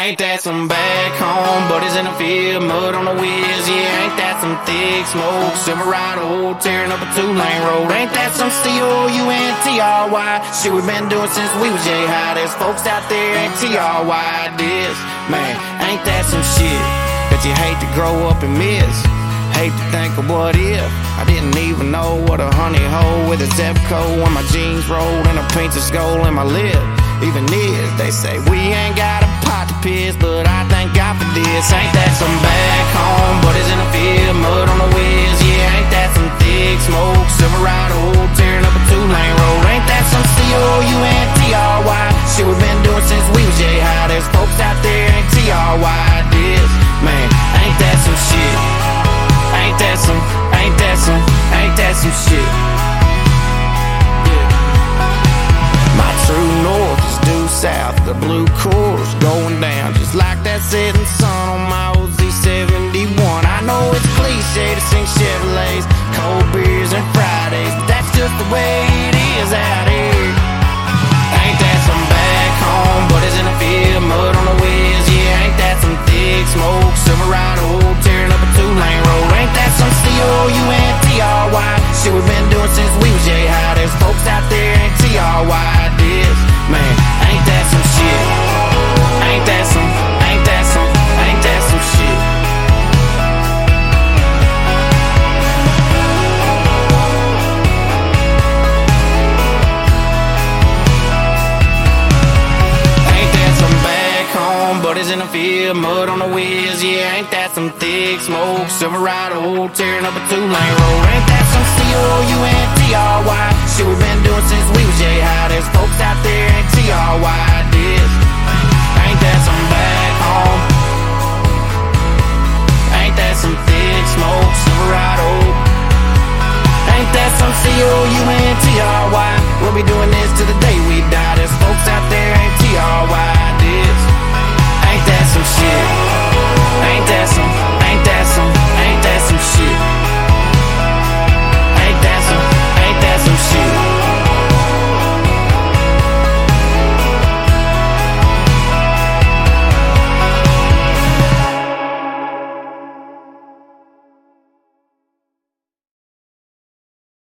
Ain't that some back home buddies in the field, mud on the wheels? Yeah, ain't that some thick smoke, Silverado tearing up a two-lane road? Ain't that some C-O-U-N-T-R-Y? Shit we've been doing since we was J-High. There's folks out there ain't T-R-Y this. Man, ain't that some shit that you hate to grow up and miss? Hate to think of what if I didn't even know what a honey hole with a Zepco when my jeans rolled and a painted skull in my lip. Even is, they say we ain't got a pot to piss, but I thank God for this. Ain't that some back home buddies in the field, mud on the wheels? Yeah, ain't that some thick smoke, Silverado tearing up a two-lane road? Ain't that some C-O-U-N-T-R-Y? Shit we've been doing since we was J-High. There's folks out there ain't T-R-Y this. Man, ain't that some shit? Ain't that some shit? Yeah. My true north is due south, the blue course going down just like that setting sun on my old Z71. I know it's cliche to sing Chevrolets, cold beers and Fridays, but that's just the way it is out here. Ain't that some back home buddies in the field, mud on the wheels? Yeah, ain't that some thick smoke, Silverado tearing up a two-lane road? Ain't that some C-O-U-N-T-R-Y? Shit we've been doing since we was J-High. There's folks out there ain't T-R-Y this. Man, ain't that some shit? Ain't that some shit? Buddies in the field, mud on the wheels? Yeah, ain't that some thick smoke, Silverado tearing up a two-lane road? Ain't that some C-O-U-N-T-R-Y? Shit we've been doing since we was J-High. There's folks out there ain't T-R-Y this. Ain't that some back home? Ain't that some thick smoke, Silverado? Ain't that some C-O-U-N-T-R-Y? We'll be doing this to the